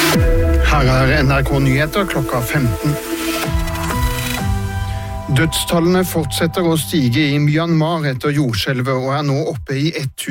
Her NRK Nyheter klokka 15. Dødstallene fortsetter å stige i Myanmar etter jordskjelvet og nå oppe i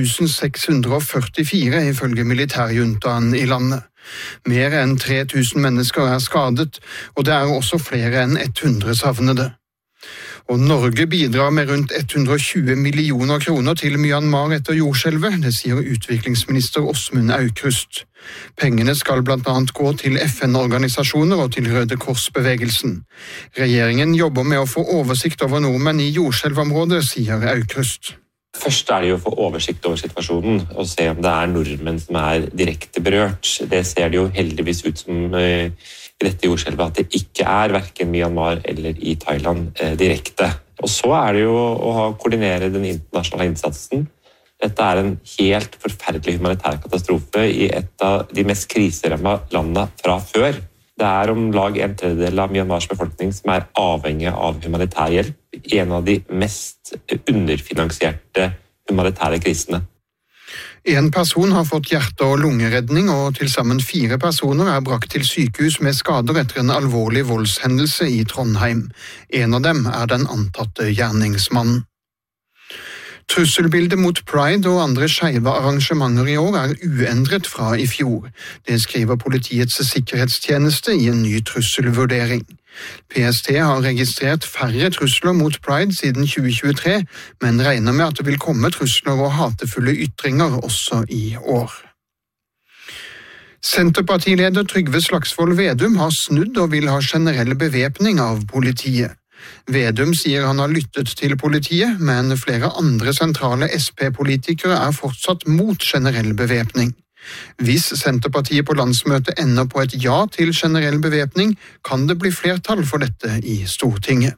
1644 ifølge militærjuntaen i landet. Mer enn 3000 mennesker skadet, og det også flere enn 100 savnede. Og Norge bidrar med rundt 120 millioner kroner til Myanmar etter jordskjelvet, det sier utviklingsminister Åsmund Aukrust. Pengene skal blant annet gå til FN-organisasjoner og til Røde Kors-bevegelsen. Regjeringen jobber med å få oversikt over nordmenn i jordskjelvområdet, sier Aukrust. Først det jo å få oversikt over situasjonen og se om det nordmenn som direkte berørt. Det ser det jo heldigvis ut som i dette jordskjelvet at det ikke hverken Myanmar eller i Thailand direkte. Og så det jo å koordinere den internasjonale innsatsen. Dette en helt forferdelig humanitær katastrofe i et av de mest kriserammede landene fra før. Det om lag 1/3 av Myanmars befolkning som avhengig av humanitær hjelp. En av de mest underfinansierte humanitære krisene. En person har fått hjerte- og lungeredning, og til sammen 4 personer brakt til sykehus med skader etter en alvorlig voldshendelse i Trondheim. En av dem den antatte gjerningsmannen. Trusselbildet mot Pride og andre skeive arrangementer i år uendret fra i fjor. Det skriver Politiets sikkerhetstjeneste i en ny trusselvurdering. PST har registrert færre trusler mot Pride siden 2023, men regner med at det vil komme trusler og hatefulle ytringer også i år. Senterpartileder Trygve Slagsvold Vedum har snudd og vil ha generell bevæpning av politiet. Vedum sier han har lyttet til politiet, men flere andre sentrale SP-politikere fortsatt mot generell bevæpning. Hvis Senterpartiet på landsmøtet ender på et ja til generell bevæpning, kan det bli flertall for dette i Stortinget.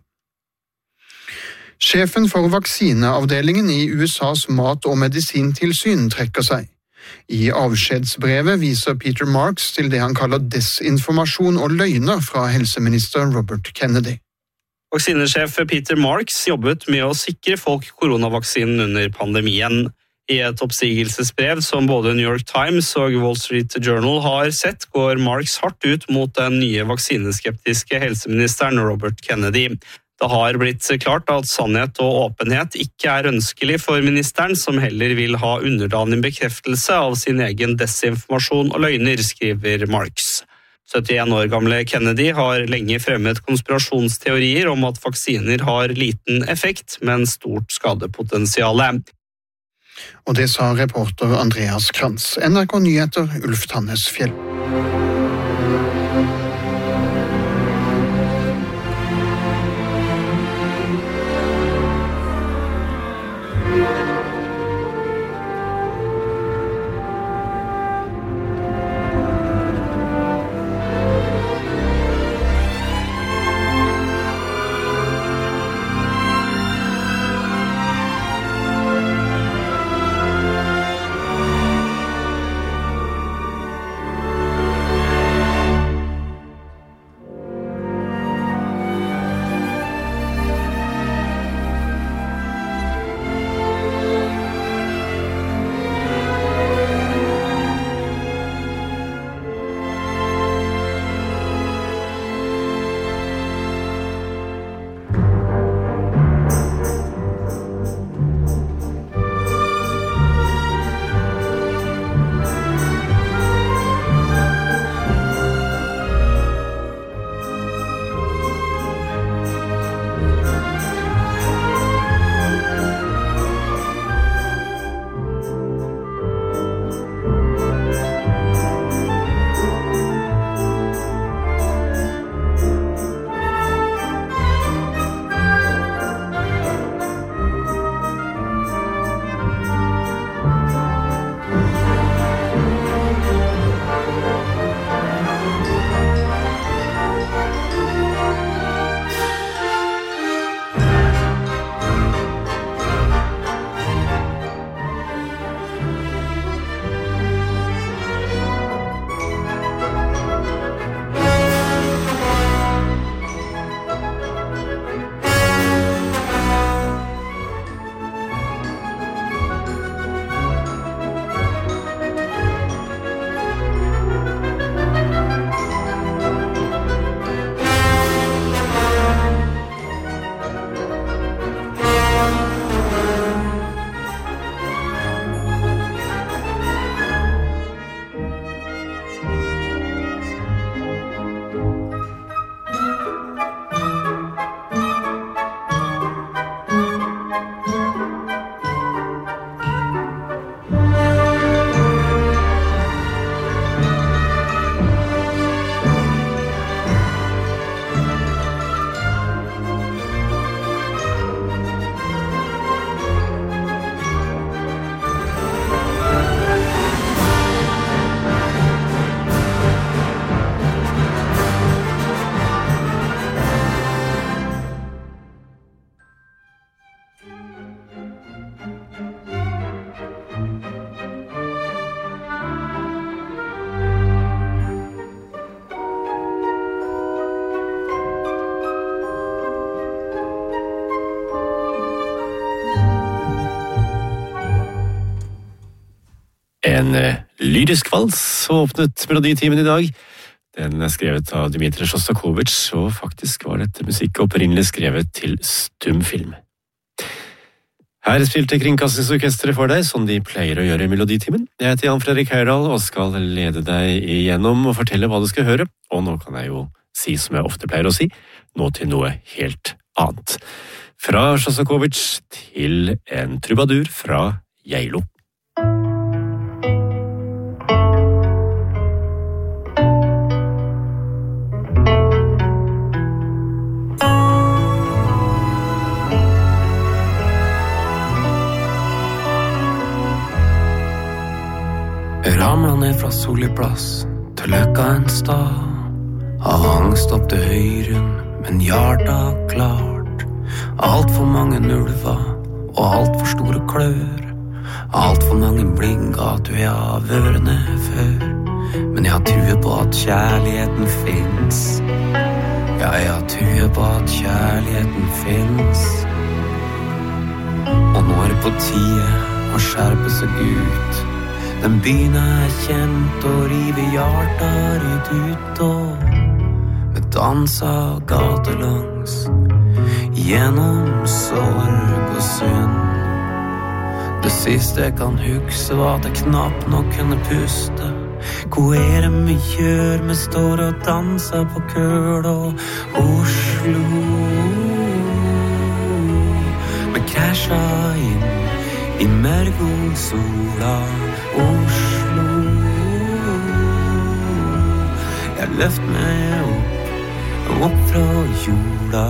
Sjefen for vaksineavdelingen i USAs mat- og medisintilsyn trekker seg. I avskjedsbrevet viser Peter Marks til det han kaller desinformasjon og løgner fra helseminister Robert Kennedy. Vaksinesjef Peter Marks jobbet med å sikre folk koronavaksinen under pandemien. I et oppsigelsesbrev som både New York Times og Wall Street Journal har sett, går Marks hardt ut mot den nye vaksineskeptiske helseministeren Robert Kennedy. Det har blitt klart at sannhet og åpenhet ikke ønskelig for ministeren, som heller vil ha underdanig bekreftelse av sin egen desinformasjon og løgner, skriver Marks. 71 år gamle Kennedy har lenge fremmet konspirasjonsteorier om at vaksiner har liten effekt, men stort skadepotensiale. Og det sa reporter Andreas Krantz. NRK Nyheter, Ulf Tannesfjell. En lyrisk vals åpnet meloditimen i dag. Den skrevet av Dmitrij Sjostakovitsj, og faktisk var dette musikk opprinnelig skrevet til stumfilm. Her spilte Kringkastingsorkestret for deg, som de pleier å gjøre i meloditimen. Jeg heter Jan Fredrik Høyerdal og skal lede deg igjennom og fortelle hva du skal høre. Og nå kan jeg jo si som jeg ofte pleier å si, nå til noe helt annet. Fra Sjostakovitsj til en trubadur fra Geilo. Ramla ned fra Solli plass til Løkka en stad. Av angst opp til høyren, men hjarta klart. Alt for mange ulver og alt for store klør. Alt for mange blinga at du har vært før. Men jeg har trua på at kjærligheten finnes. Ja, jeg har trua på at kjærligheten finnes. Og nå det på tide å skjerpe seg ut. Den byen kjent og rive hjarta ut og med dansa gatelangs gjennom sorg og synd. Det siste jeg kan huske var at jeg knapt nok kunne puste. Hvor det vi gjør? Vi står og danser på køl og Oslo. Vi krasja inn i mergosola Oslo. Jeg løft meg opp fra jorda.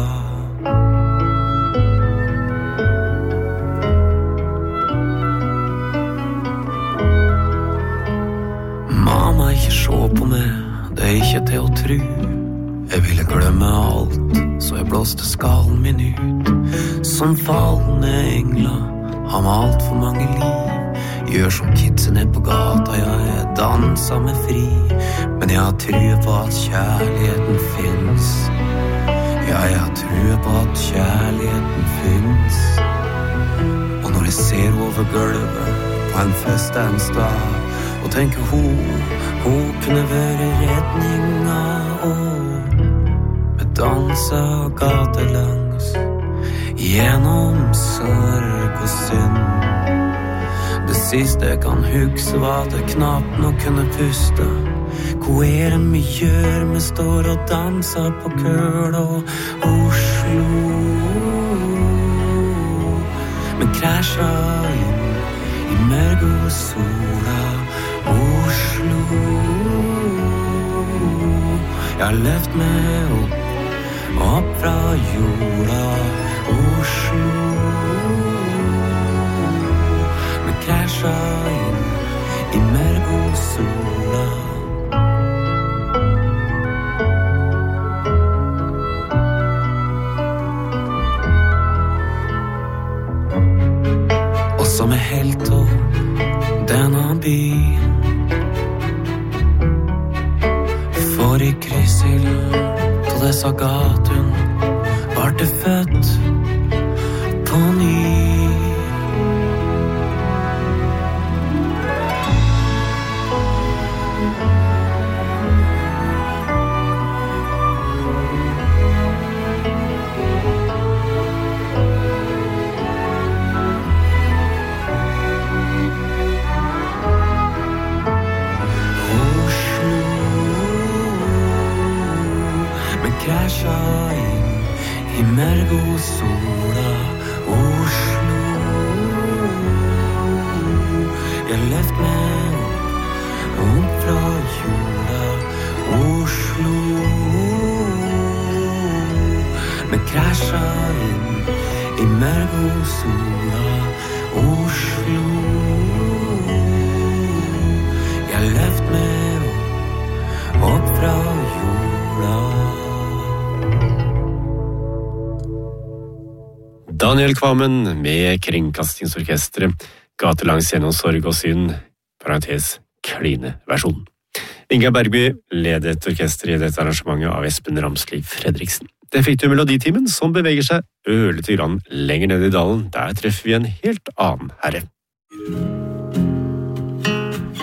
Mamma, ikke se på meg, det ikke til å tro. Jeg ville glemme alt, så jeg blåste skallen min ut. Som fallende engler har med alt for mange liv. Gjør som kidsen ned på gata, ja, jeg danser meg fri. Men jeg har trua på at kjærligheten finnes. Ja, jeg har trua på at kjærligheten finnes. Og når jeg ser over gulvet på en fest en stad, og tenker hun kunne være redninga, og med dansa gatelangs gjennom sorg og synd. Det siste jeg kan huske var at jeg knapt nok kunne puste. Hvor det vi gjør? Vi står og danser på køl og Oslo. Vi krasja inn i mergosola Oslo. Jeg har løft meg opp fra jorda Oslo. Vi krasja inn i mergosola. Og som helt opp denne byen, for i kryssilden på dessa gatun var det født på ny. Krasja inn i mergosola Oslo. Jeg løft meg opp fra jorda Oslo. Vi krasja inn i mergosola Oslo. Jeg løft meg opp fra jorda. Daniel Kvammen med Kringkastingsorkestret, gatelangs gjennom sorg og synd, parentes kline-versjonen. Inga Bergby ledet orkestret i dette arrangementet av Espen Ramsli Fredriksen. Det fikk du meloditimen, som beveger seg ørlite grann lenger ned i dalen. Der treffer vi en helt annen herre.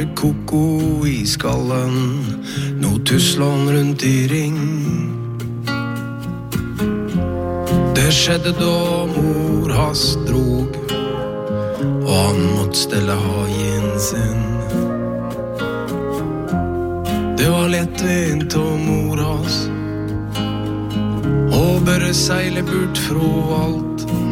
hørte koko I skallen, nå tusla han rundt I ring. Det skjedde da mor hans drog, og han måtte stelle hagen sin. Det var lettvint og mor hans, og bare seile bort fra alt.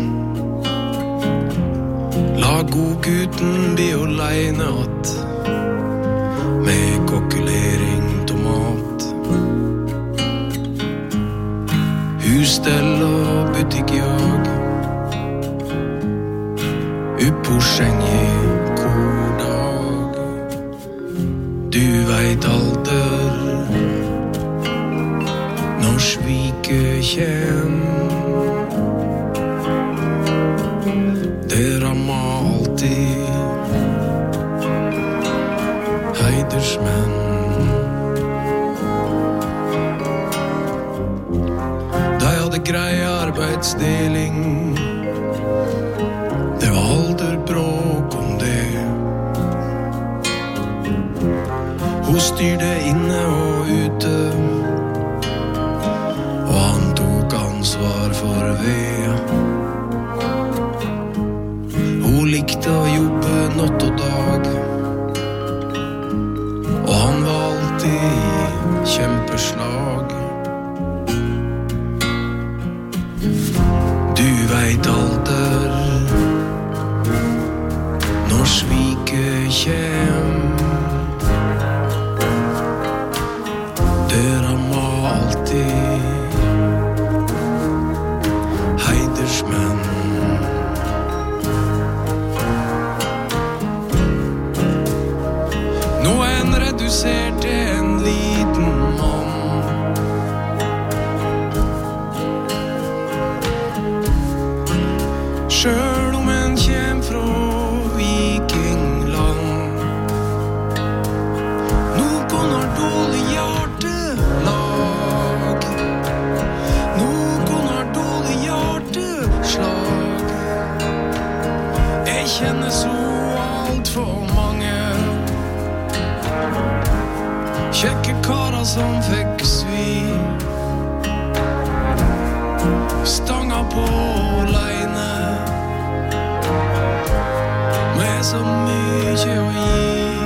La godguten bli alene att, med kokkelering tomat. Husstell og butikkjag, uppå skjengi hver dag. Du vet alder, når sviket kjem. Det rammer alltid heidersmenn. De hadde grei arbeidsdeling, det var aldri bråk om det. Hun styrte inne og ute, og han tok ansvar for ved. Hun likte å jobbe natt og dag, og han var alltid I kjempeslag. Du vet alder, når sviket kjem. Det rammer alltid heidersmenn. Nå en redusert til en liten mann. Selv om en kjem fra vikingland. Noen har dårlig hjertelag, noen har dårlig hjerteslag. Jeg kjenner så alt for mange kjekke karer som fikk svi, stanga på leine, med så mye å gi.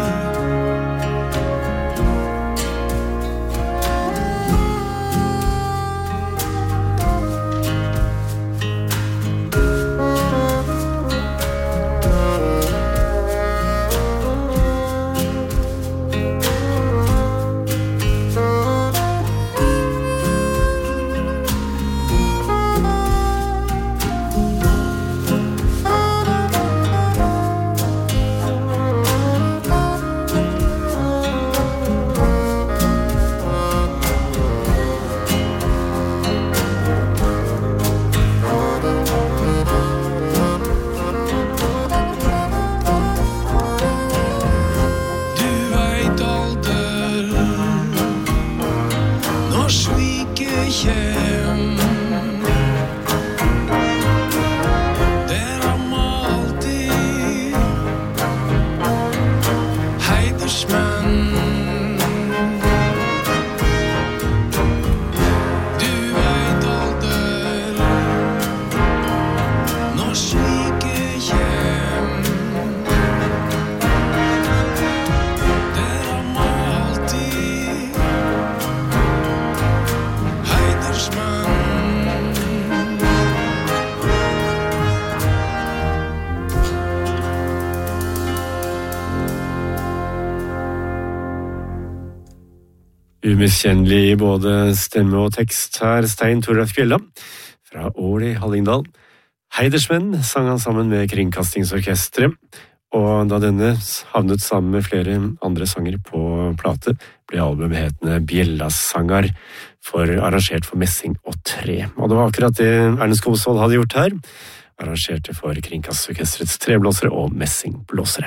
Umiskjennelig I både stemme og tekst her, Stein Torleif Bjella fra Ål I Hallingdal. Heidersmenn sang han sammen med Kringkastingsorkestret, og da denne havnet sammen med flere andre sanger på plate, ble albumet hetende Bjellasangar, arrangert for messing og tre. Og det var akkurat det Ernest Skomsvold hadde gjort her, arrangerte for Kringkastingsorkestrets treblåsere og messingblåsere.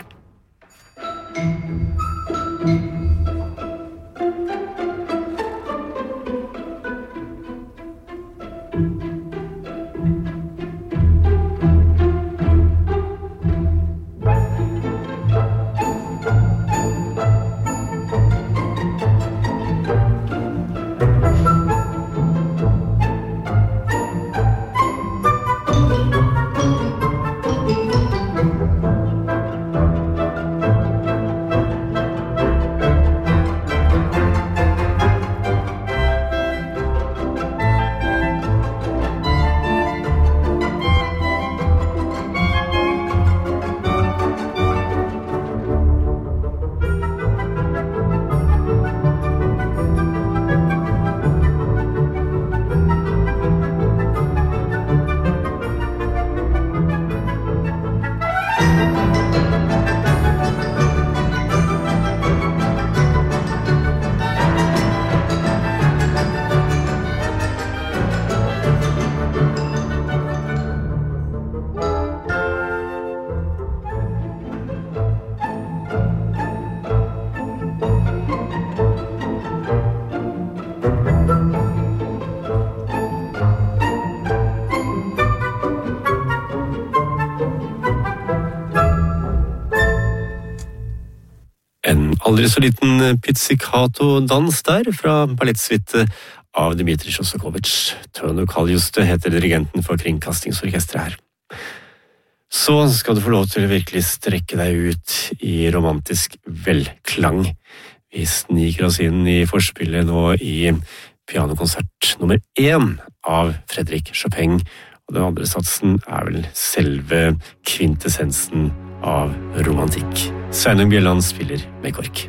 Aldri så liten pizzicato-dans der fra ballettsuite av Dmitrij Sjostakovitsj. Tøno Kaljuste heter dirigenten for kringkastingsorkestret her. Så skal du få lov til å virkelig strekke deg ut i romantisk velklang. Vi sniker oss inn i forspillet nå i pianokonsert nummer 1 av Frédéric Chopin, og den andre satsen er vel selve kvintessensen av romantikk. Sveinung Bjelland spiller med kork.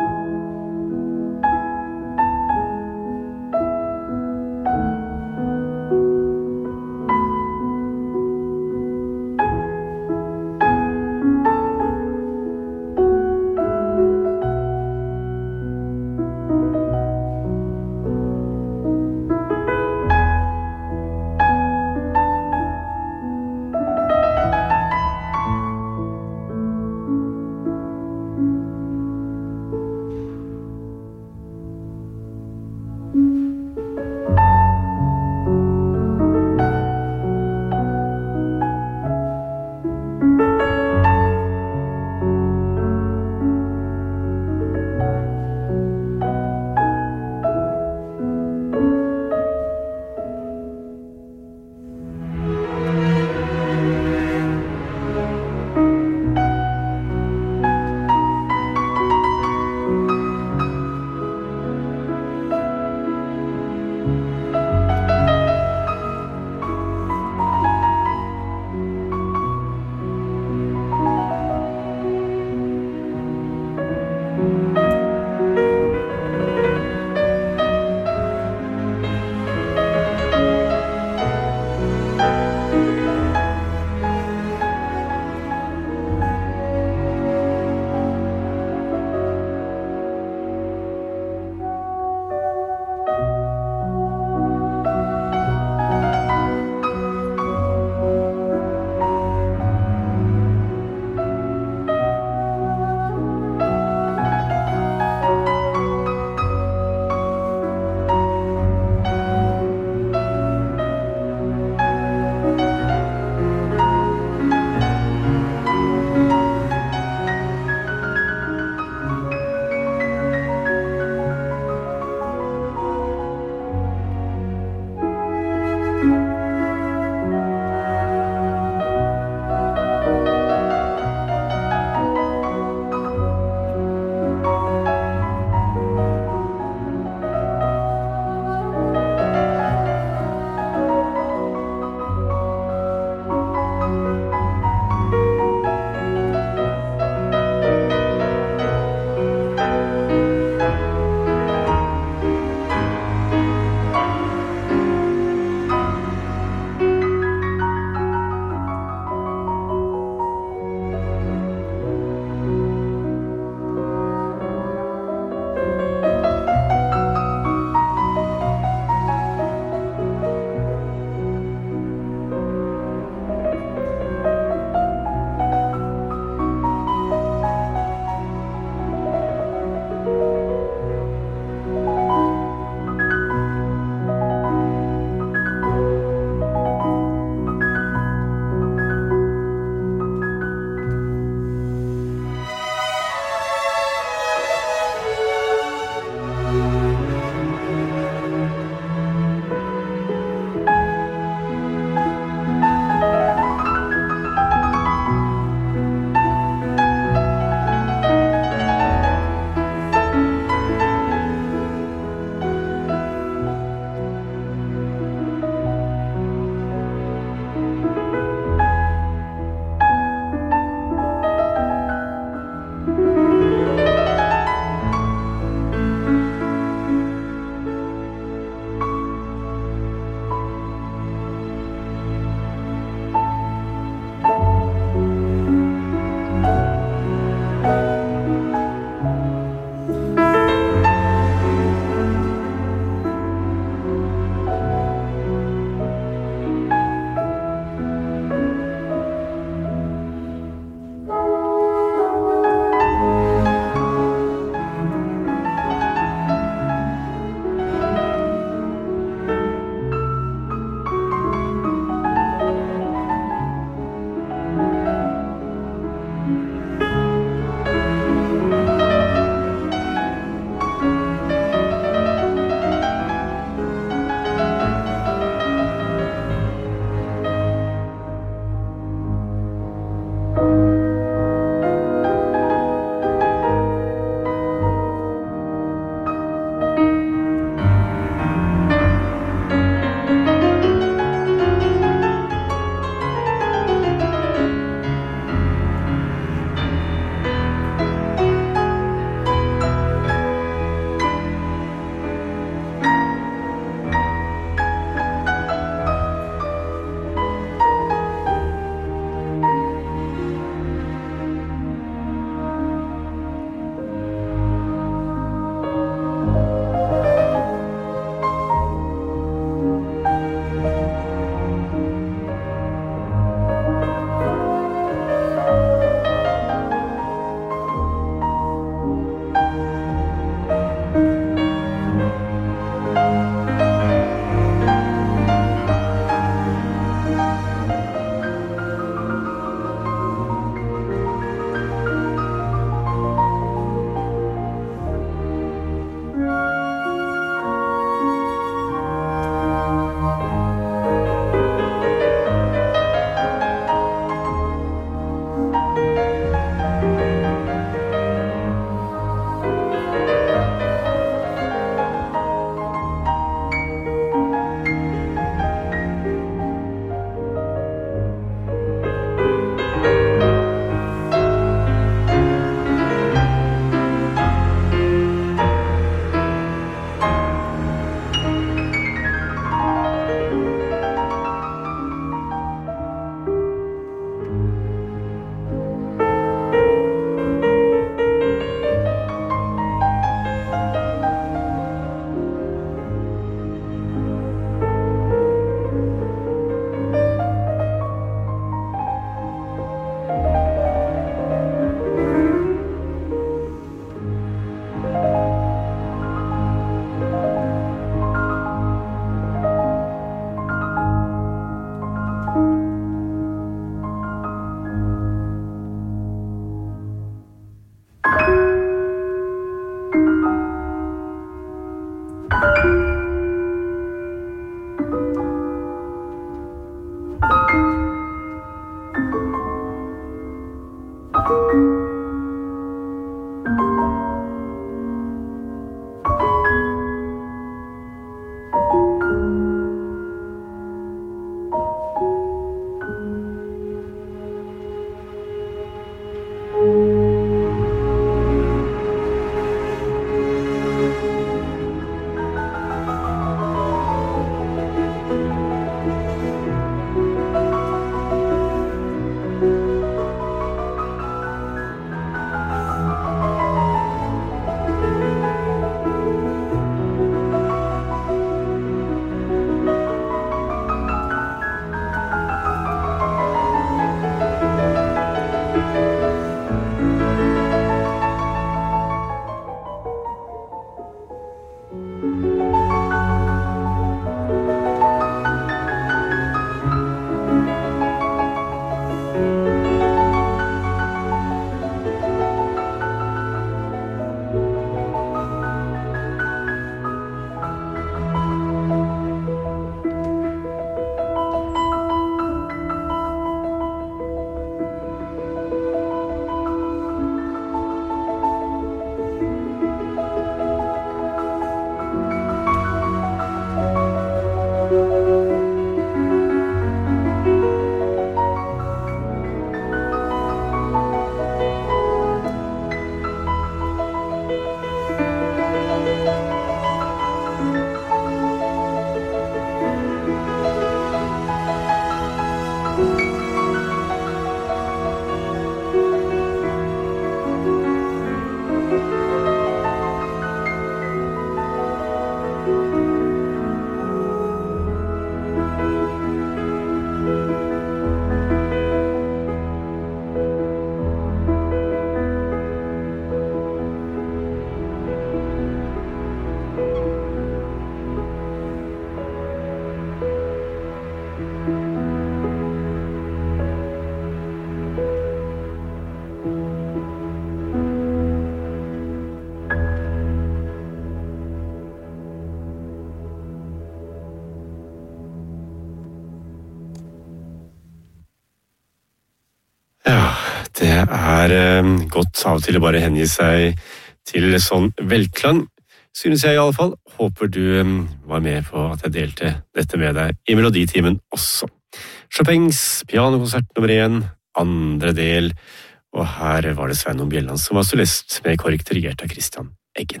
Ja, det godt av og til å bare hengi seg til sånn velklang, synes jeg i alle fall. Håper du var med på at jeg delte dette med deg i Meloditimen også. Chopins pianokonsert nummer 1, andre del, og her var det Sveinung Bjelland som var solist med korrekt dirigert av Christian Eggen.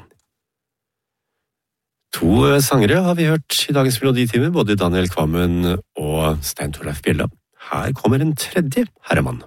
2 sangere har vi hørt i dagens Meloditime, både Daniel Kvammen og Stein Torleif Bjella. Her kommer en tredje herremann.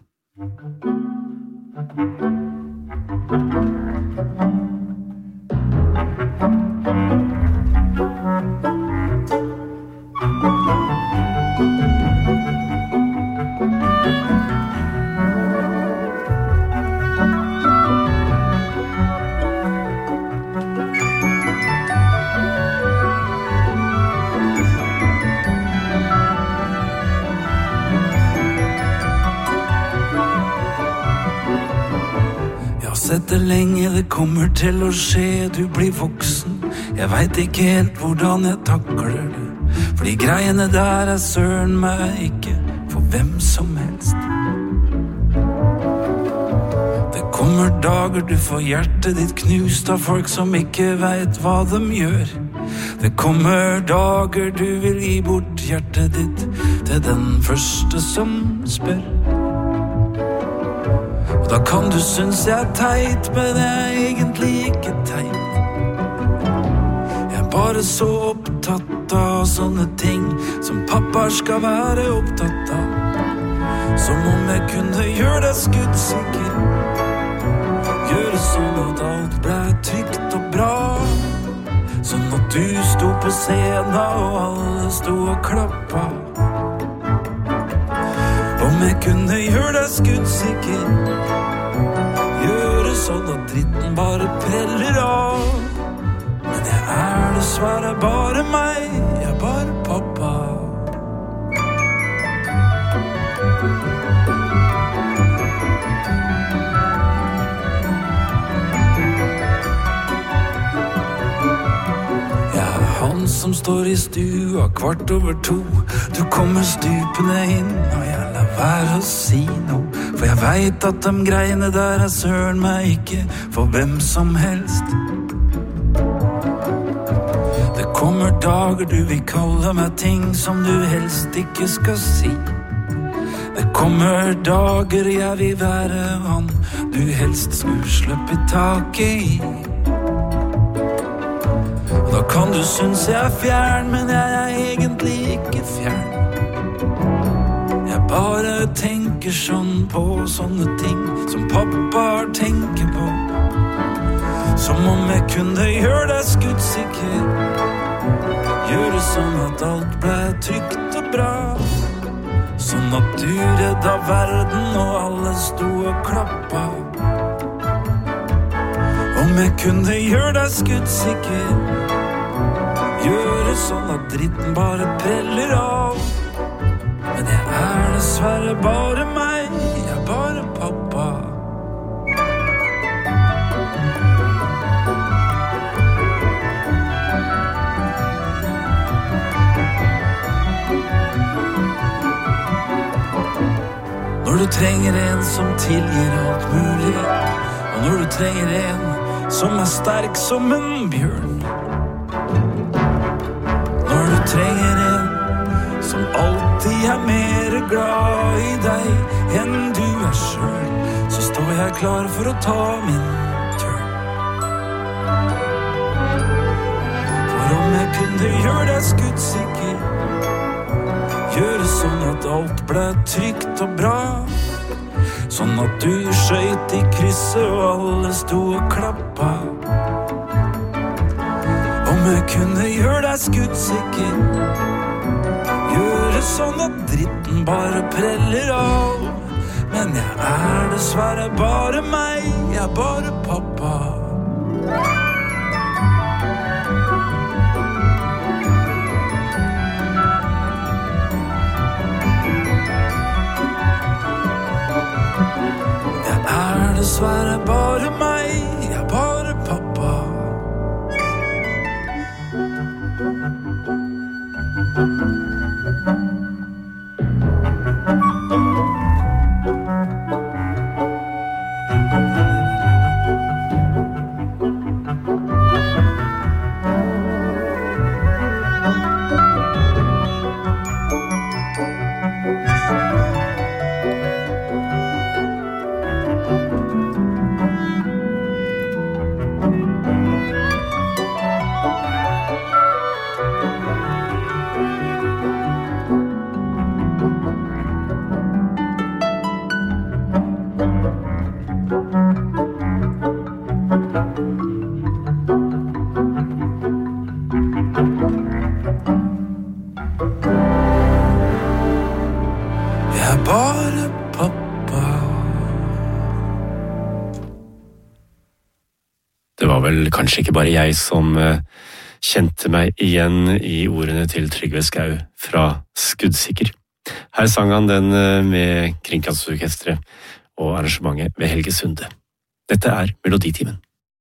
Sett det lenge, det kommer til å skje, du blir voksen. Jeg vet ikke helt hvordan jeg takler det, for de greiene der søren meg ikke for hvem som helst. Det kommer dager du får hjertet ditt knust av folk som ikke vet hva de gjør. Det kommer dager du vil gi bort hjertet ditt til den første som spør. Da kan du synes jeg teit, men jeg egentlig ikke teit. Jeg bare så opptatt av sånne ting som pappa skal være opptatt av. Som om jeg kunne gjøre deg skuddsikker, gjøre sånn at alt ble trygt og bra. Sånn at du sto på scenen og alle sto og klappa. Om jeg kunne gjøre deg skuddsikker, gjøre sånn at dritten bare preller av. Men jeg dessverre bare meg, jeg bare pappa. Han som står i stua 1:15. Du kommer stupende inn, og jeg lar være å si noe. For jeg vet at de greiene der søren meg ikke for hvem som helst. Det kommer dager du vil kalle meg ting som du helst ikke skal si. Det kommer dager jeg vil være han du helst skulle slippe taket i. Da kan du synes jeg fjern, men jeg egentlig ikke fjern. Jeg bare tenker sånn på sånne ting som pappa tenker på. Som om jeg kunne gjøre deg skuddsikker, gjøre sånn at alt ble trygt og bra. Sånn at du redda verden og alle sto og klappa. Om jeg kunne gjøre deg skuddsikker, gjøre sånn at dritten bare preller av. Men jeg dessverre bare meg, jeg bare pappa. Når du trenger en som tilgir alt mulig, og når du trenger en som sterk som en bjørn, når du trenger en som alltid mer glad i deg enn du selv, så står jeg klar for å ta min turn. For om jeg kunne gjøre deg skuddsikker, gjøre sånn at alt ble trygt og bra, sånn at du skjøt i krysset og alle sto og klappa. Om jeg kunne gjøre deg skuddsikker, gjøre sånn at dritten bare preller av. Men jeg dessverre bare meg, jeg bare pappa. Jeg dessverre bare meg, jeg bare pappa. var vel kanskje ikke bare jeg som kjente meg igjen i ordene til Trygve Skau fra Skuddsikker. Her sang han den med Kringkastingsorkestret og arrangementet ved Helge Sunde. Dette Meloditimen.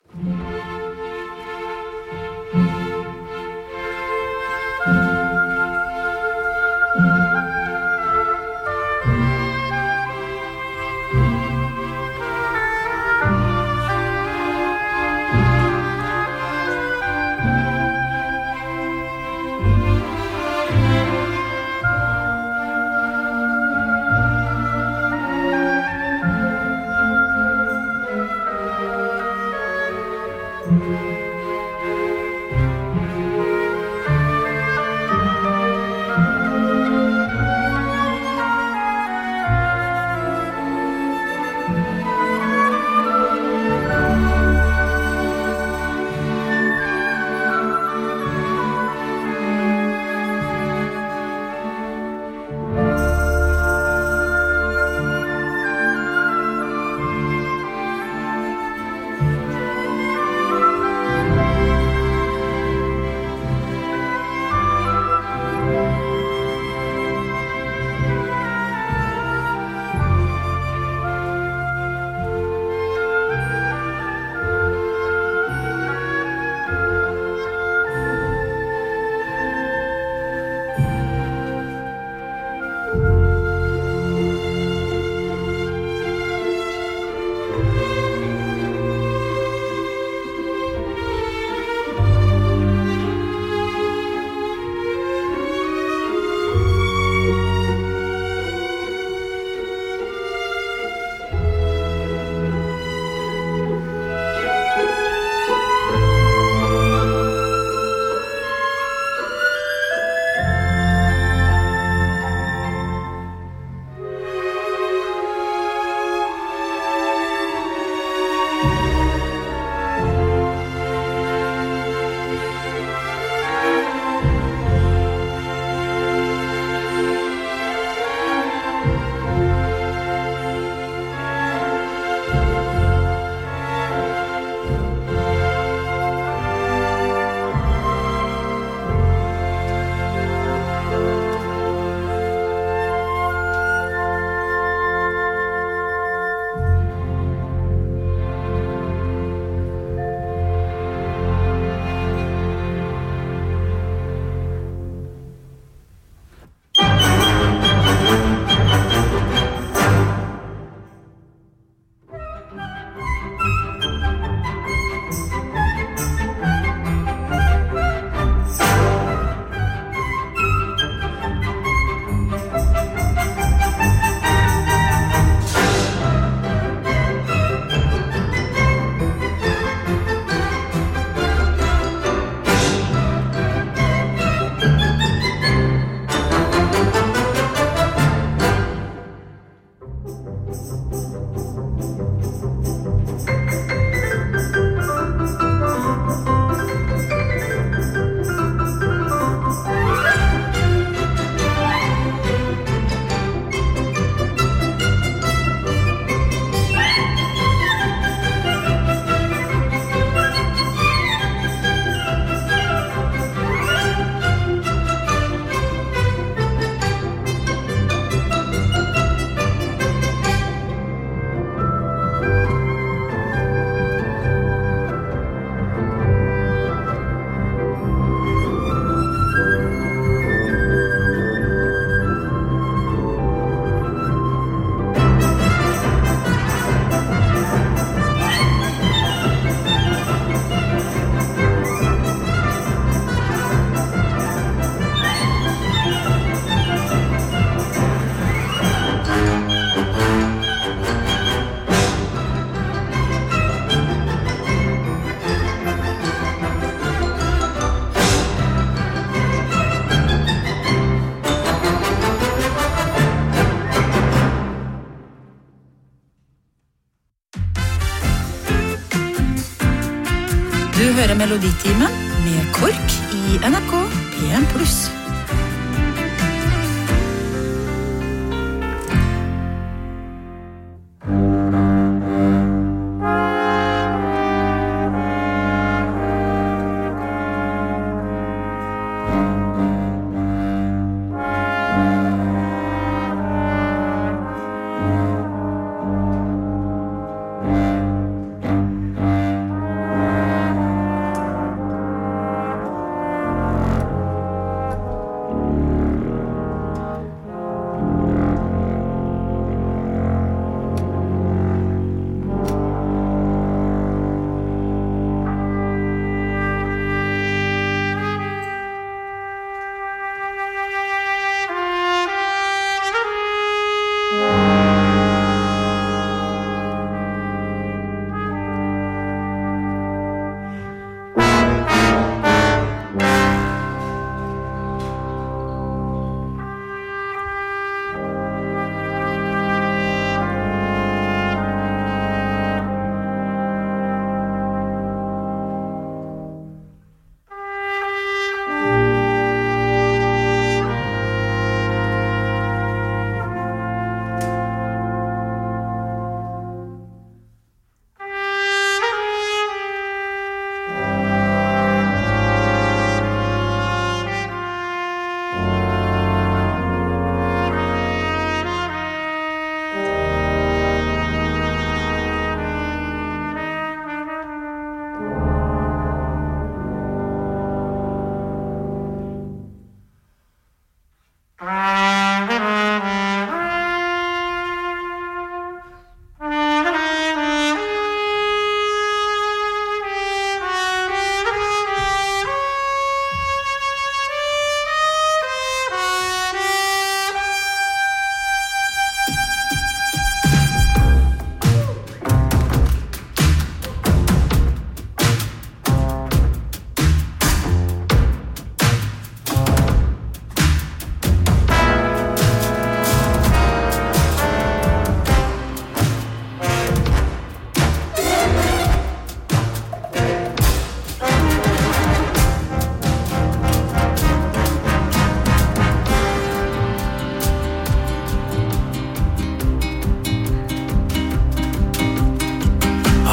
Du hører Meloditimen med KORK i NRK P1+.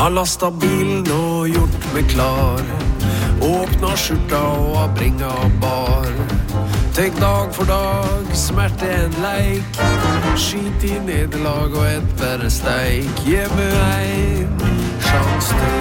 Har lastet bilen og gjort meg klar. Åpnet skjorta og har bringet bar. Tenk dag for dag, smerte en leik. Skit i nederlag og et verre steik. Gi meg en sjans til.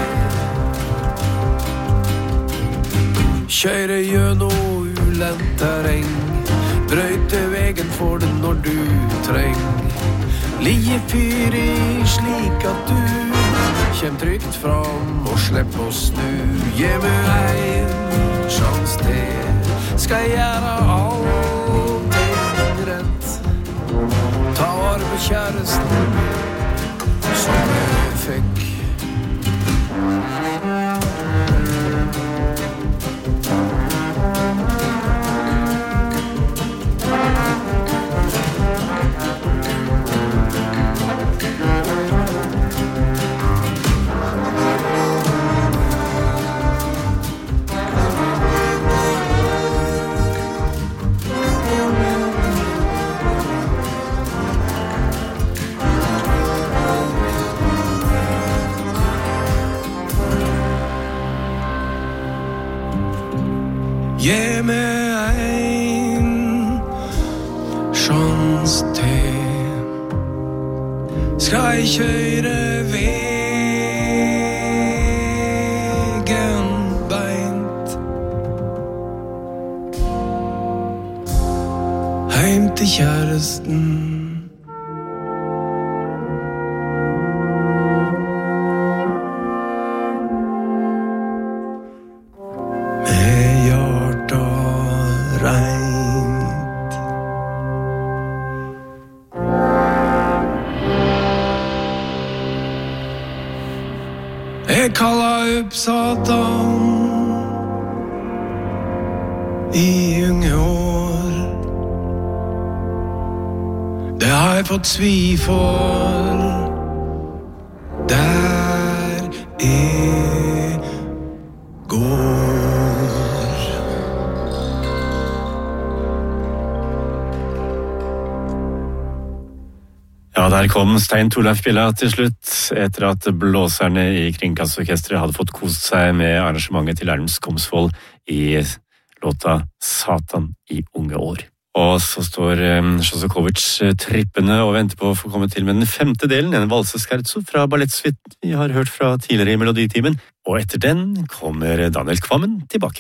Kjøre gjennom ulendt terreng. Brøyte vegen for det når du treng. Ligge fyr i slik at du kjem trygt fram og slipp å snu. Gi meg en sjans til. Skal gjøre allting rett. Ta vare på kjæresten som jeg fikk. Gi meg en sjans til. Skal jeg kjøre vegen beint heim til kjæresten. Jeg kallet opp Satan i unge år. Det har jeg fått svi for. Der jeg går. Ja, der kom Stein Torleif Bjella til slutt, etter at blåserne i Kringkastorkestret hadde fått kost seg med arrangementet til Ernst Komsvold i låta Satan i unge år. Og så står Sjostakovitsj trippende og venter på å få komme til med den 5. delen, en valseskerzo fra ballettsuiten vi har hørt fra tidligere i Meloditimen. Og etter den kommer Daniel Kvammen tilbake.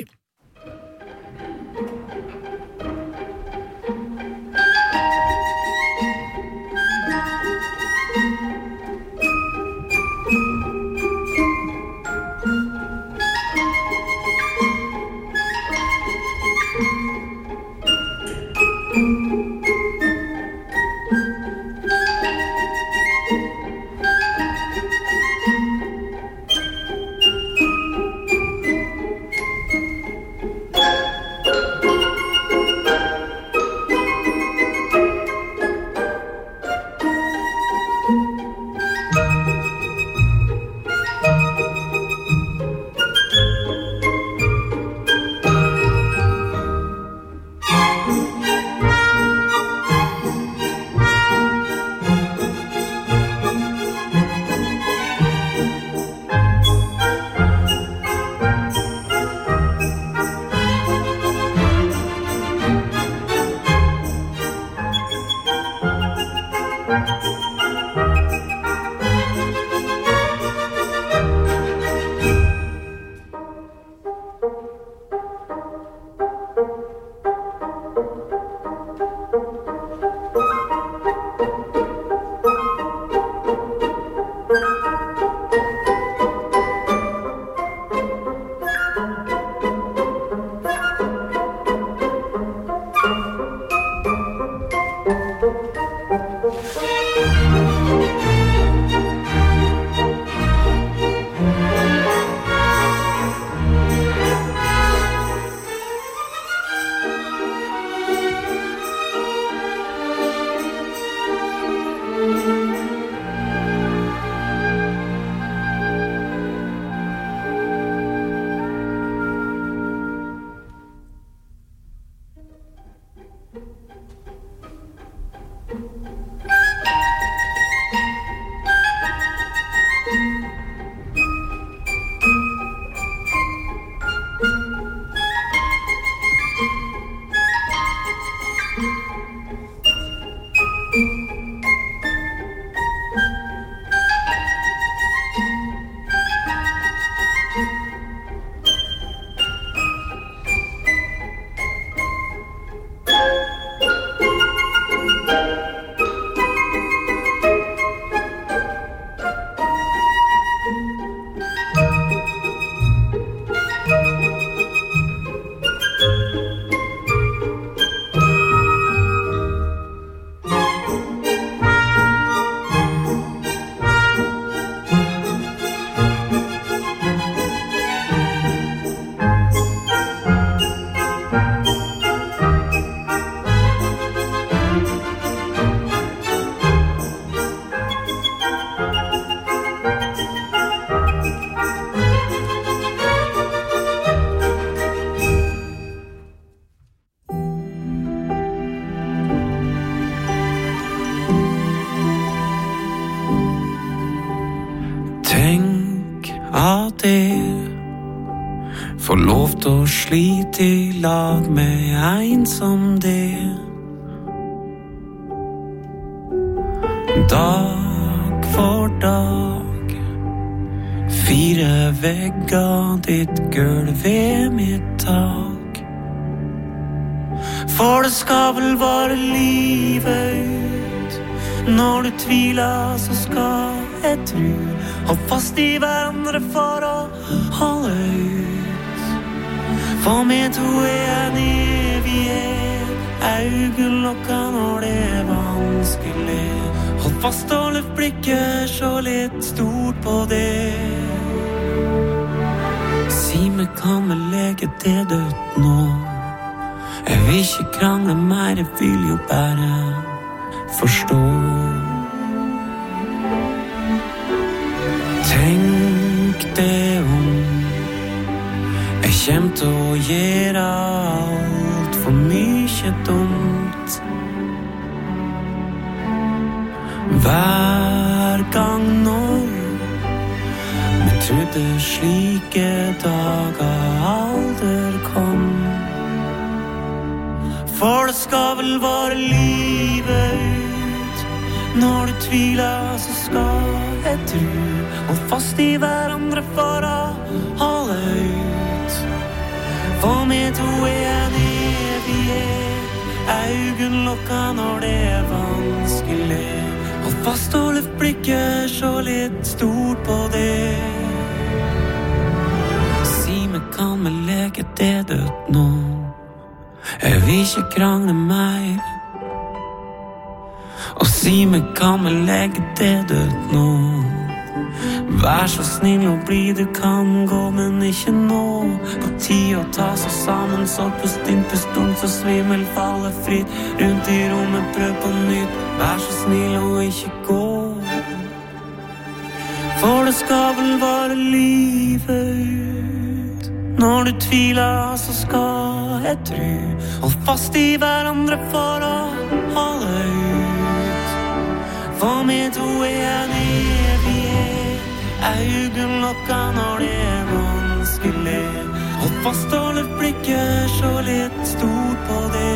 Få lov til å slite I lag med en som det Dag for dag 4 vegger ditt gulv mitt tak For det skal vel være livet ut Når du tviler så skal jeg tro Hold fast I hverandre for å holde ut For meg to en evighet Øyenlokka når det vanskelig Hold fast og løft blikket Så litt stort på det Si meg kan vi lege det dødt nå Jeg vil ikke krangle mer Jeg vil jo bare forstå Tenk det om Jeg kommer til å gjøre alt for mye dumt Hver gang når Vi trodde slike dager aldri kom For det skal vel være livet ut Når du tviler så skal jeg tro Hold fast I hverandre for å holde ut For meg to en evighet Øyenlokka når det vanskelig Hold fast og løft blikket Så litt stort på det Si meg kan vi leke det dødt nå Jeg vil ikke krangle mer Og si meg kan vi leke det dødt nå Vær så snill og bli du kan gå Men ikke nå Gå tid å ta seg sammen Så pust inn, pust tungt Så svimmel faller fritt Rundt I rommet prøv på nytt Vær så snill og ikke gå For det skal vel være livet ut Når du tviler så skal jeg tro Hold fast I hverandre for å holde ut For meg to en evighet Øyenlokka når det vanskelig Hold fast og løft blikket Så litt stort på det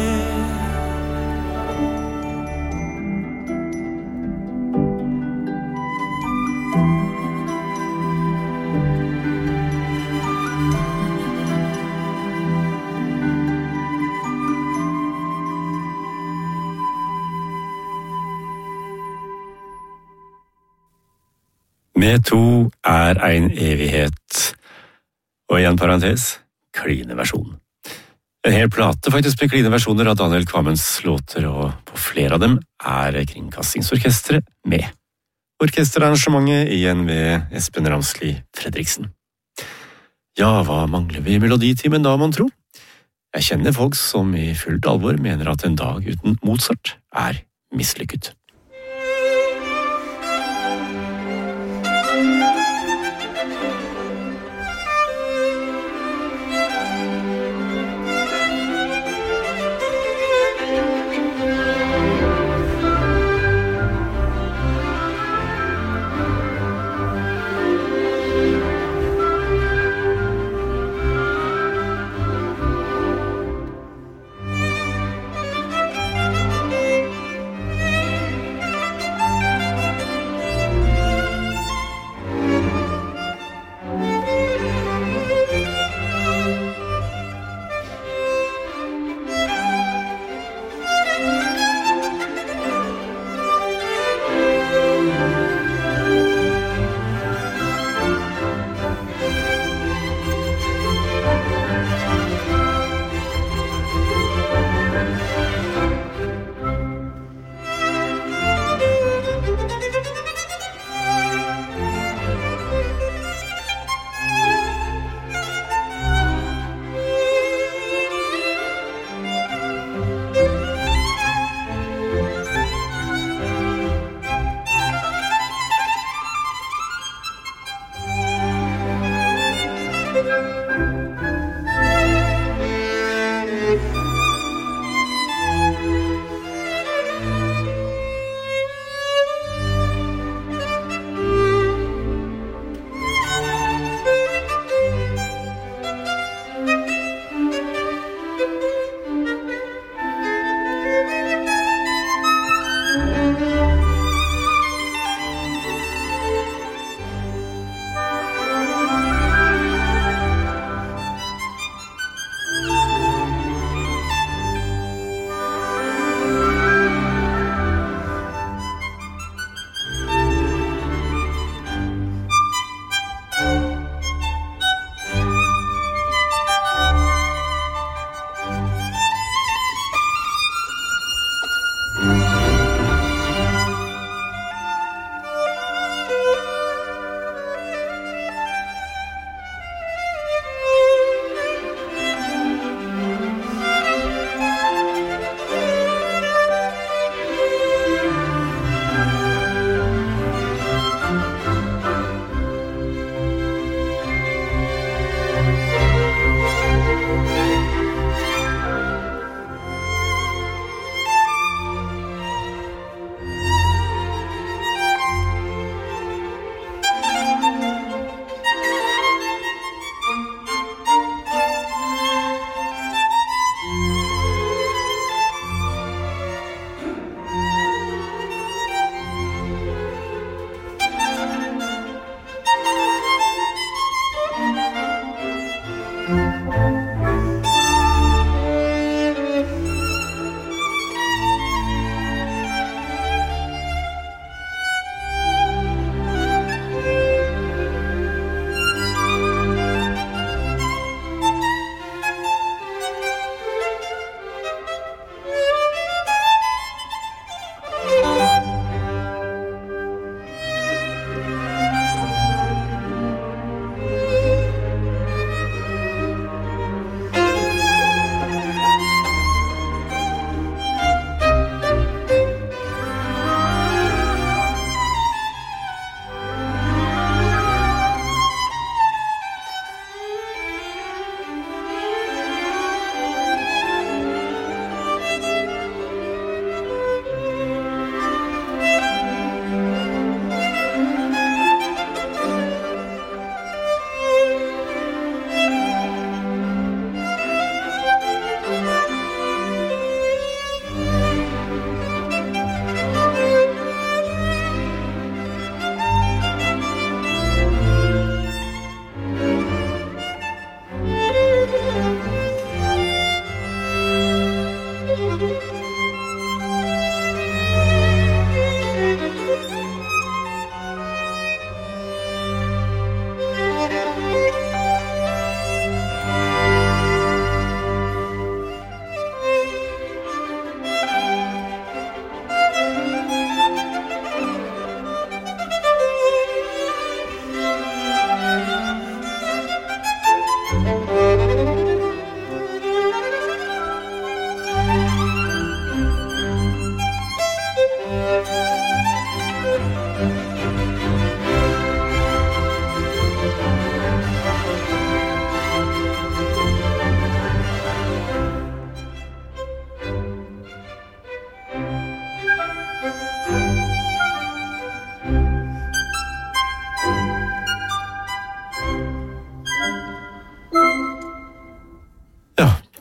Med to en evighet. Og I en parentes, klineversjon. En hel plate faktisk med klineversjoner av Daniel Kvammens låter, og på flere av dem Kringkastingsorkestret med. Orkesterarrangementet igjen ved Espen Ramsli Fredriksen. Ja, hva mangler vi I meloditimen da, man tro? Jeg kjenner folk som I fullt alvor mener at en dag uten Mozart mislykket.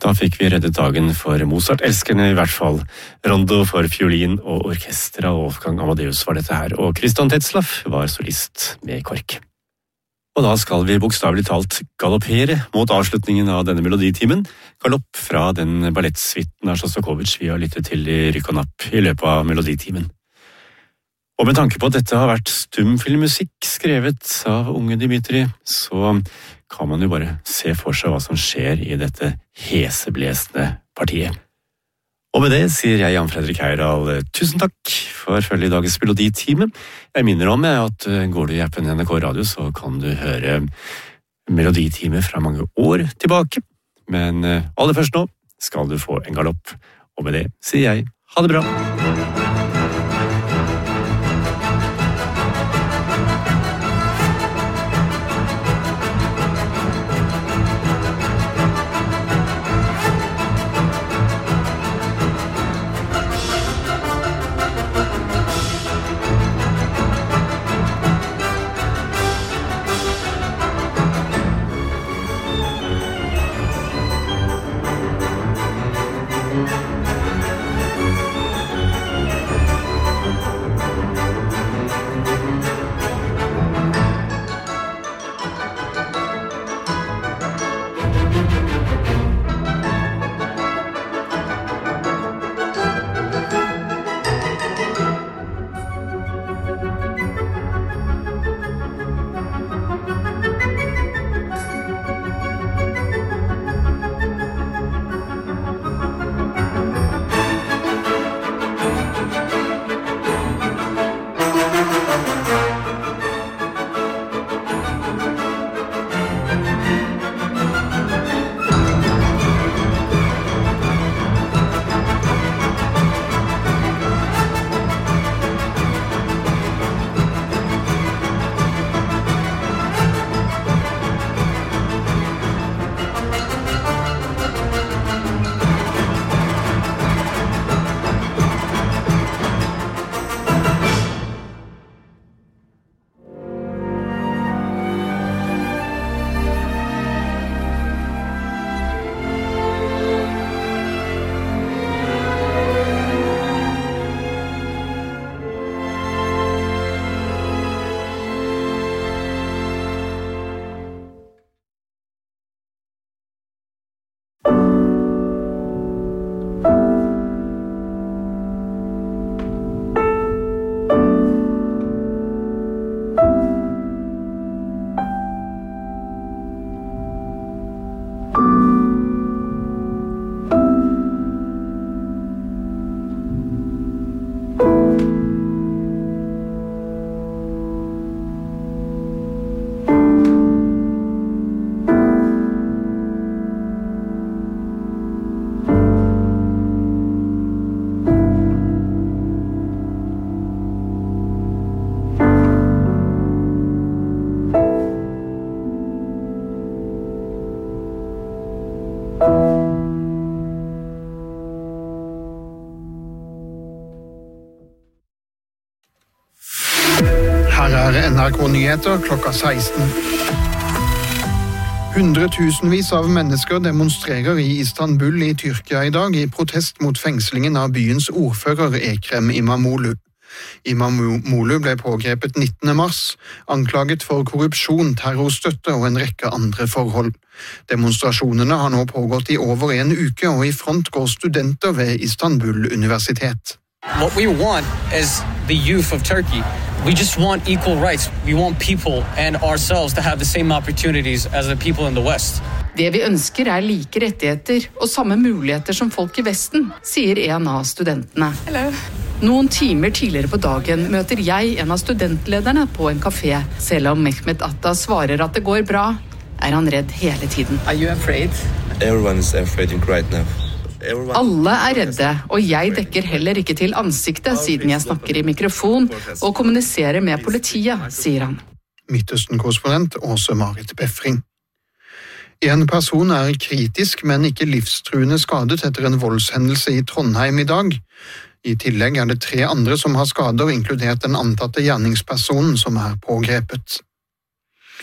Da fikk vi reddet dagen for Mozart-elskerne, i hvert fall. Rondo for fiolin og orkester av Wolfgang Amadeus var dette her, og Christian Tetzlaff var solist med KORK. Og da skal vi bokstavelig talt galoppere mot avslutningen av denne meloditimen. Galopp fra den ballettsuiten av Sjostakovitsj vi har lyttet til i rykk og napp i løpet av meloditimen. Og med tanke på at dette har vært stumfilmmusikk skrevet av unge Dimitri, så kan man jo bare se for seg hva som skjer i dette heseblesende partiet. Og med det sier jeg, Jan Fredrik Heyerdahl, tusen takk for følge i dagens meloditime. Jeg minner om at går du i appen NRK Radio, så kan du høre meloditime fra mange år tilbake. Men aller først nå skal du få en galopp. Og med det sier jeg ha det bra. NRK Nyheter klokka 16. Hundretusenvis av mennesker demonstrerer i Istanbul i Tyrkia i dag i protest mot fengslingen av byens ordfører Ekrem İmamoğlu. İmamoğlu ble pågrepet 19. mars, anklaget for korrupsjon, terrorstøtte og en rekke andre forhold. Demonstrasjonene har nå pågått i over en uke, og i front går studenter ved Istanbul Universitet. What we want as the youth of Turkey, we just want equal rights. We want people and ourselves to have the same opportunities as the people in the West. Det vi ønsker like rettigheter og samme muligheter som folk i Vesten, sier en av studentene. Hello. Noen timer tidligere på dagen møter jeg en av studentlederne på en kafé. Selv om Mehmet Atta svarer at det går bra, han redd hele tiden. Are you afraid? Everyone is afraid right now. Alle redde, og jeg dekker heller ikke til ansiktet siden jeg snakker i mikrofon og kommuniserer med politiet, sier han. Midtøsten-korrespondent Åse-Marit Befring. En person kritisk, men ikke livstruende skadet etter en voldshendelse i Trondheim i dag. I tillegg det 3 andre som har skader, inkludert den antatte gjerningspersonen som pågrepet.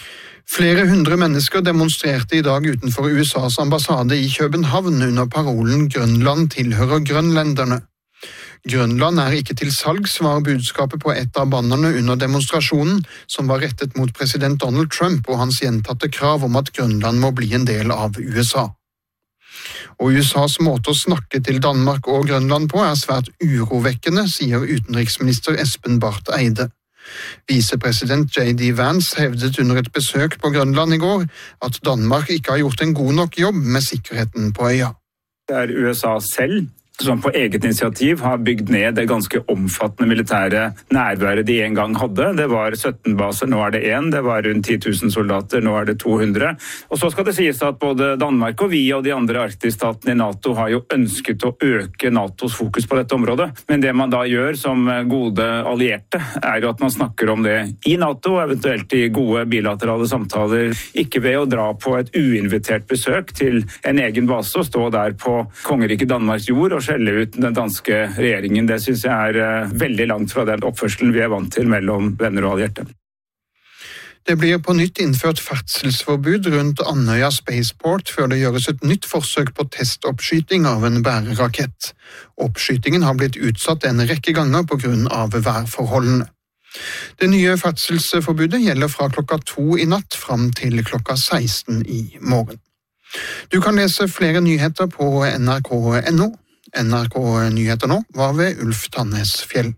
Flere hundre mennesker demonstrerte i dag utenfor USAs ambassade i København under parolen «Grønland tilhører grønlenderne». Grønland ikke til salgs, var budskapet på et av bannerne under demonstrasjonen, som var rettet mot president Donald Trump og hans gjentatte krav om at Grønland må bli en del av USA. Og USAs måte å snakke til Danmark og Grønland på svært urovekkende, sier utenriksminister Espen Barth Eide. Visepresident J.D. Vance hevdet under et besøk på Grønland i går at Danmark ikke har gjort en god nok jobb med sikkerheten på øya. Det USA selv som på eget initiativ har bygd ned det ganske omfattende militære nærværet de en gang hadde. Det var 17 baser, nå det 1. Det var rundt 10 000 soldater, nå det 200. Og så skal det sies at både Danmark og vi og de andre arktisstatene i NATO har jo ønsket å øke NATOs fokus på dette området. Men det man da gjør som gode allierte, jo at man snakker om det i NATO, eventuelt i gode bilaterale samtaler, ikke ved å dra på et uinvitert besøk til en egen base og stå der på kongeriket Danmarks jord og skjelle ut den danske regjeringen. Det synes jeg veldig langt fra den oppførselen vi vant til mellom venner og allierte. Det blir på nytt innført ferdselsforbud rundt Andøya Spaceport før det gjøres et nytt forsøk på testoppskyting av en bærerakett. Oppskytingen har blitt utsatt en rekke ganger på grunn av værforholdene. Det nye ferdselsforbudet gjelder fra klokka 2 i natt fram til klokka 16 i morgen. Du kan lese flere nyheter på nrk.no. NRK Nyheter nå var ved Ulf Tannes Fjell.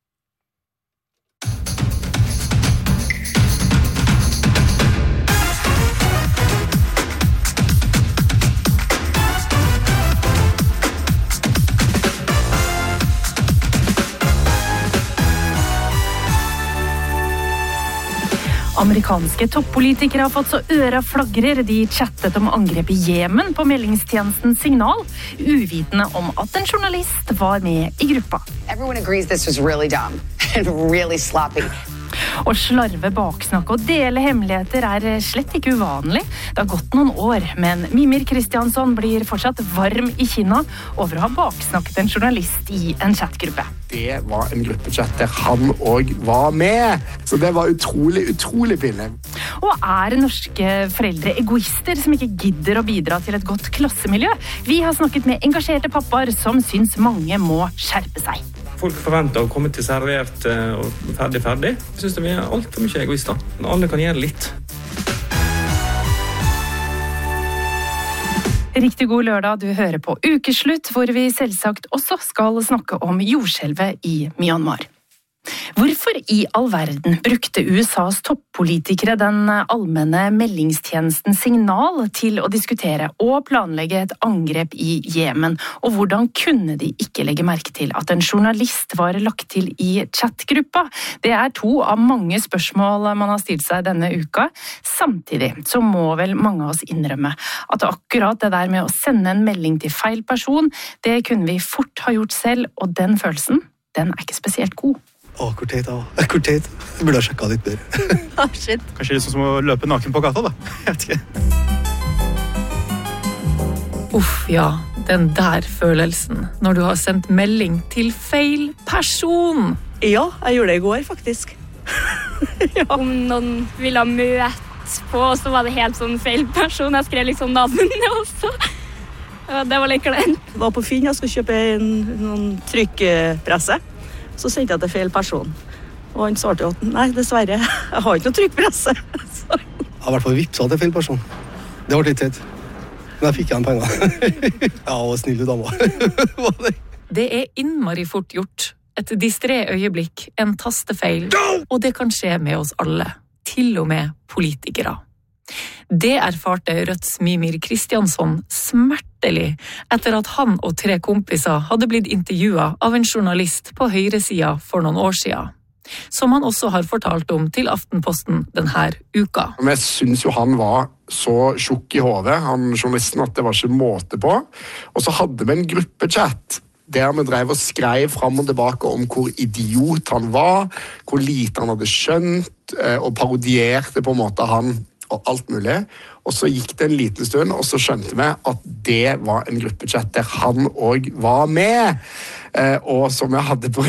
Amerikanske toppolitikere har fått så øra flagrer. De chattet om angrep i Jemen på meldingstjenesten Signal, uvitende om at en journalist var med i gruppa. Everyone agrees this was really dumb and really sloppy. Å slarve, baksnakke og dele hemmeligheter slett ikke uvanlig. Det har gått noen år, men Mímir Kristjánsson blir fortsatt varm i kinna over å ha baksnakket en journalist i en chatgruppe. Det var en gruppechat der han også var med, så det var utrolig pinlig. Og norske foreldre egoister som ikke gidder å bidra til et godt klassemiljø? Vi har snakket med engasjerte pappaer som syns mange må skjerpe seg. Folk forventer å komme til servert og ferdig. Jeg synes vi alt for mye egoister. Alle kan gjøre litt. Riktig god lørdag, du hører på Ukeslutt, hvor vi selvsagt også skal snakke om jordskjelvet i Myanmar. Hvorfor i all verden brukte USAs toppolitikere den allmenne meldingstjenesten Signal til å diskutere og planlegge et angrep i Jemen, og hvordan kunne de ikke legge merke til at en journalist var lagt til i chatgruppa? Det 2 av mange spørsmål man har stilt seg denne uka. Samtidig så må vel mange av oss innrømme at akkurat det der med å sende en melding til feil person, det kunne vi fort ha gjort selv, og den følelsen, den ikke spesielt god. Korthet. Jeg burde ha sjekket litt bedre. Shit. Kanskje det sånn som å løpe naken på gata, da. Jeg vet ikke. Ja, den der følelsen, når du har sendt melding til feil person. Ja, jeg gjorde det i går, faktisk. Ja. Om noen ville møte på, så var det helt sånn feil person. Jeg skrev liksom navnet også. Det var litt kleint. Jeg var på Finn, jeg skulle kjøpe en trykkpresse. Så sendte jeg til feil person. Og han svarte jo at nei, dessverre, jeg har ikke noe trykkpresse. Jeg har i hvert fall vipset til feil person. Det var litt tett. Men jeg fikk igjen penger. Ja, og snille dama. Det innmari fort gjort. Et distré øyeblikk, en tastefeil. Og det kan skje med oss alle. Til og med politikere. Det erfarte Rødts Mímir Kristjánsson smertelig etter at han og 3 kompiser hadde blitt intervjuet av en journalist på høyresida for noen år siden. Som han også har fortalt om til Aftenposten denne uka. Jeg synes jo han var så tjukk i hodet, han journalisten, at det var ikke måte på. Og så hadde vi en gruppechat der vi drev og skrev fram og tilbake om hvor idiot han var, hvor lite han hadde skjønt, og parodierte på en måte han og alt mulig. Og så gikk det en liten stund, og så skjønte vi at det var en gruppechat der han også var med. Og som jeg hadde brukt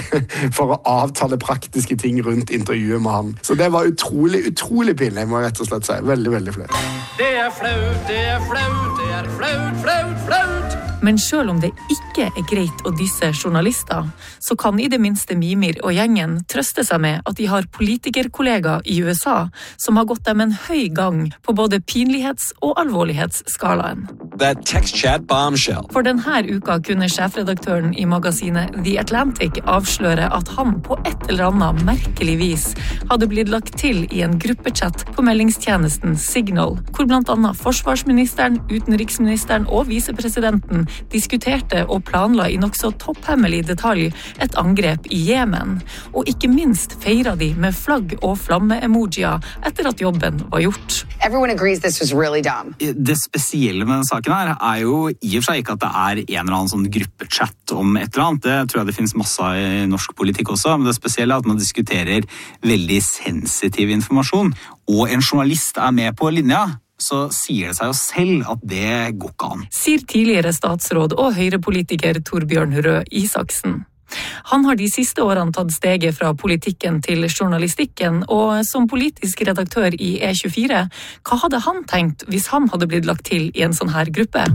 for å avtale praktiske ting rundt intervjuet med han. Så det var utrolig pinlig, må jeg rett og slett si. Veldig, veldig flaut. Det flaut, det flaut, det flaut, flaut, flaut. Men selv om det ikke greit å disse journalister, så kan i det minste Mimir og gjengen trøste seg med at de har politikerkollegaer i USA som har gått dem en høy gang på både pinlighets- og alvorlighetsskalaen. That text chat bombshell. For denne uka kunne sjefredaktøren i magasinet The Atlantic avsløre at han på et eller annet merkelig vis hadde blitt lagt til i en gruppechat på meldingstjenesten Signal, hvor blant annet forsvarsministeren, utenriksministeren og visepresidenten diskuterte og planla i nokså topphemmelig detalj et angrep i Jemen, og ikke minst feiret de med flagg og flamme-emojier etter at jobben var gjort. Everyone agrees this was really dumb. Det spesielle med denne saken her er jo i og for seg ikke at det er en eller annen sånn gruppechat om et eller annet. Det tror jeg det finnes masse av i norsk politikk også, men det spesielle er at man diskuterer veldig sensitiv informasjon, og en journalist er med på linja, så sier det seg jo selv at det går ikke an. Sier tidligere statsråd og høyrepolitiker Torbjørn Røe Isaksen. Han har de siste årene tatt steget fra politikken til journalistikken, og som politisk redaktør i E24, hva hadde han tenkt hvis han hadde blitt lagt til i en sånn her gruppe?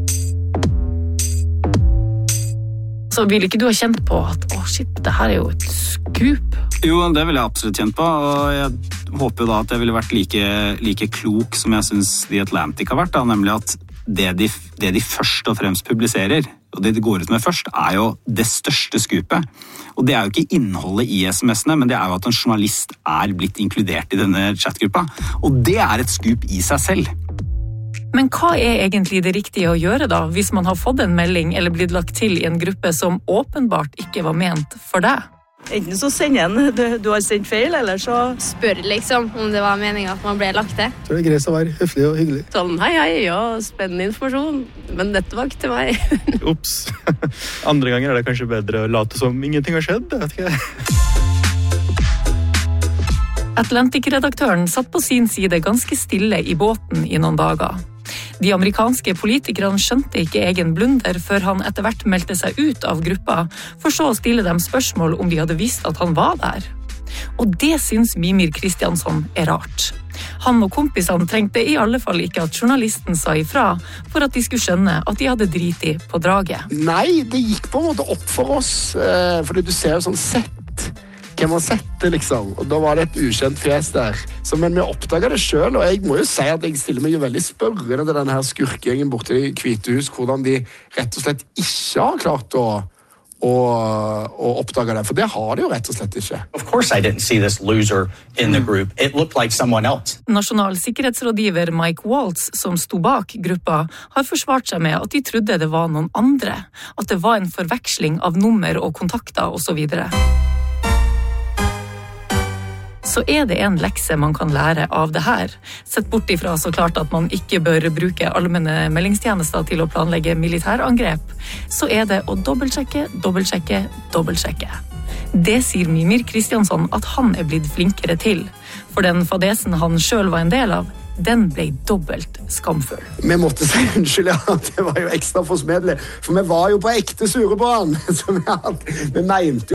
Så vil ikke du ha kjent på at det her er jo et skup? Jo, det vil jeg absolutt kjent på, og jeg håper jo da at jeg ville vært like klok som jeg synes The Atlantic har vært, da, nemlig at det de først og fremst publiserer, og det de går ut med først, er jo det største skupet. Og det er jo ikke innholdet i SMS-ene, men det er jo at en journalist er blitt inkludert i denne chatgruppa, og det er et skup i seg selv. Men hva er egentlig det riktige å gjøre da, hvis man har fått en melding eller blitt lagt til i en gruppe som åpenbart ikke var ment for deg? Enten så sender en du har sendt feil, eller så spør liksom om det var meningen at man ble lagt til. Jeg tror det er greit å være høflig og hyggelig. Sånn, hei, ja, spennende informasjon, men dette var ikke til meg. Ups. Andre ganger er det kanskje bedre å late som ingenting har skjedd, jeg vet ikke. Atlantic-redaktøren satt på sin side ganske stille i båten i noen dager. De amerikanske politikerne skjønte ikke egen blunder før han etter hvert meldte seg ut av gruppa, for så å stille dem spørsmål om de hadde visst at han var der. Og det synes Mimir Kristiansson er rart. Han og kompisene trengte i alle fall ikke at journalisten sa ifra, for at de skulle skjønne at de hadde driti på draget. Nei, det gikk på en måte opp for oss, fordi du ser jo sånn sett hvem har sett det, liksom. Og da var det et ukjent fjes der. Men vi oppdaget det selv, og jeg må jo si at jeg stiller meg jo veldig spørrende til denne her skurkegjengen borte i Hvitehus, hvordan de rett og slett ikke har klart å oppdage det, for det har de jo rett og slett ikke. Of course I didn't see this loser in the group. It looked like someone else. Nasjonal sikkerhetsrådgiver Mike Waltz, som sto bak gruppa, har forsvart seg med at de trodde det var noen andre, at det var en forveksling av nummer og kontakter og så videre. Så er det en lekse man kan lære av det her. Sett bort ifra så klart at man ikke bør bruke allmenne meldingstjenester til å planlegge militærangrep, så er det å dobbeltsjekke. Det sier Mimir Kristiansson at han er blitt flinkere til, for den fadesen han selv var en del av, den ble dobbelt skamfull. Vi måtte si unnskyld, ja, det var jo ekstra forsmedelig, for vi var jo på ekte sure på han, så vi mente jo